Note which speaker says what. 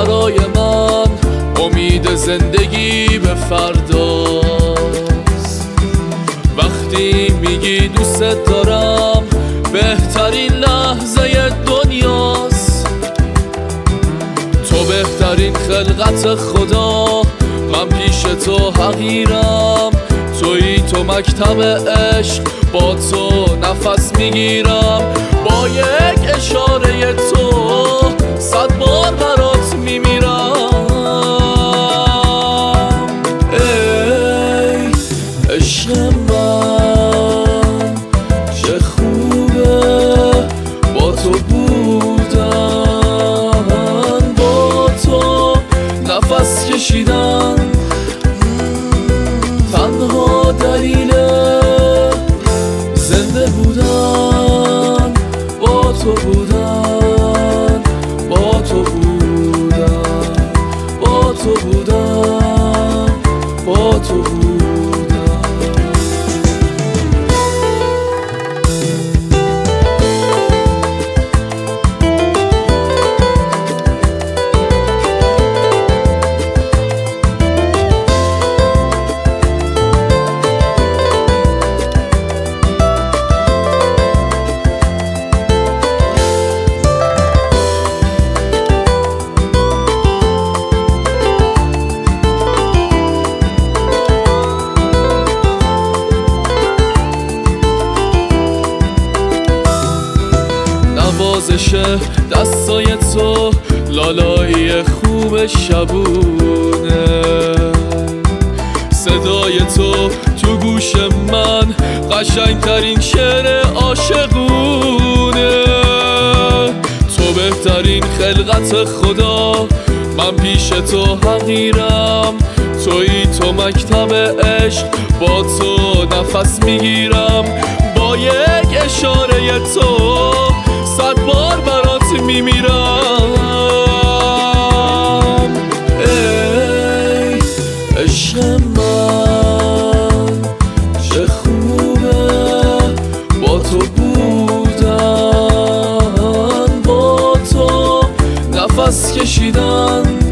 Speaker 1: برای من امید زندگی به فرداست. وقتی میگی دوست دارم بهترین لحظه دنیاست. تو بهترین خلقت خدا، من پیش تو حقیرم. تویی تو مکتب عشق، با تو نفس میگیرم. با یک اشاره تو 100 بار برات میمیرم. ای عشق من چه خوبه با تو بودن، با تو نفس کشیدن. تنها دلیل زنده بودن با تو بودن، با تو بودن، با تو بودن، با تو بودن. نوازش دستای تو، لالایی خوب شبونه. صدای تو تو گوش من قشنگترین شعر عاشقونه. تو بهترین خلقت خدا، من پیش تو حقیرم. تویی تو مکتب عشق، با تو نفس میگیرم. با یک اشاره تو 100 بار برات میمیرم. ای عشق من چه خوبه با تو بودن، با تو نفس کشیدن.